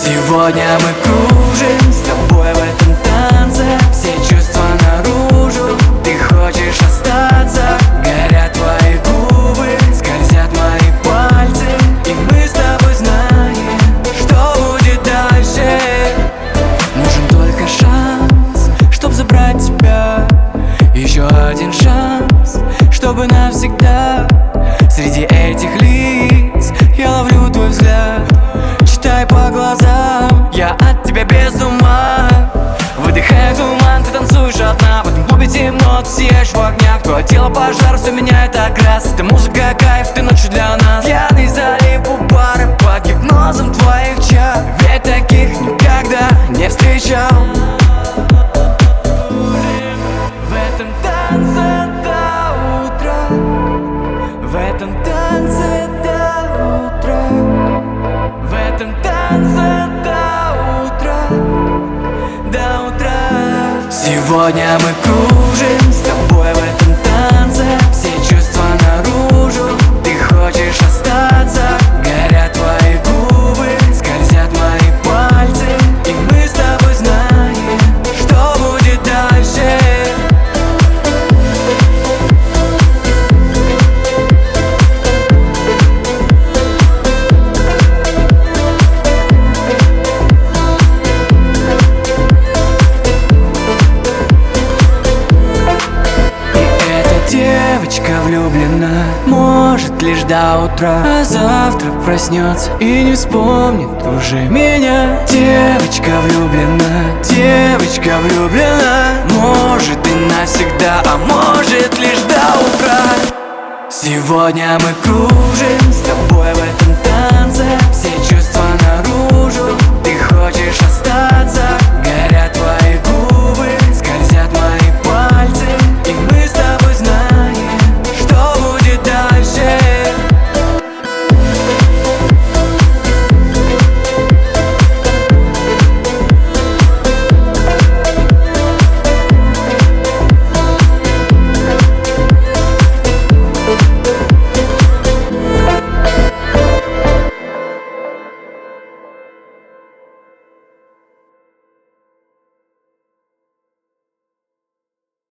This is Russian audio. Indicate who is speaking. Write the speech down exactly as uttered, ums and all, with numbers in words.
Speaker 1: Сегодня мы кружим с тобой в этом танце, все чувства наружу. Ты хочешь остаться, горят твои губы, скользят мои пальцы, и мы с тобой знаем, что будет дальше. Нужен только шанс, чтоб забрать тебя. Еще один шанс, чтобы навсегда. Среди этих лиц я ловлю твой взгляд, читай по глазам, я от тебя без ума. Выдыхая туман, ты танцуешь одна, в этом клубе темно, ты сияешь в огнях. Твое тело пожар, все меняет окрас. Это музыка, кайф, ты ночью для нас. Пьяный залип у бара, под гипнозом твоих чар. Ведь таких никогда не встречал. В этом танце до утра, в этом танце до утра, в этом танце до утра, до утра. Сегодня мы кружим с тобой в этом танце, все чувства наружу. Ты хочешь остаться, горят твои губы, скользят мои пальцы, и мы с тобой знаем, что будет дальше. Девочка влюблена, может лишь до утра, а завтра проснется и не вспомнит уже меня. Девочка влюблена, девочка влюблена, может и навсегда, а может лишь до утра. Сегодня мы кружим с тобой в этом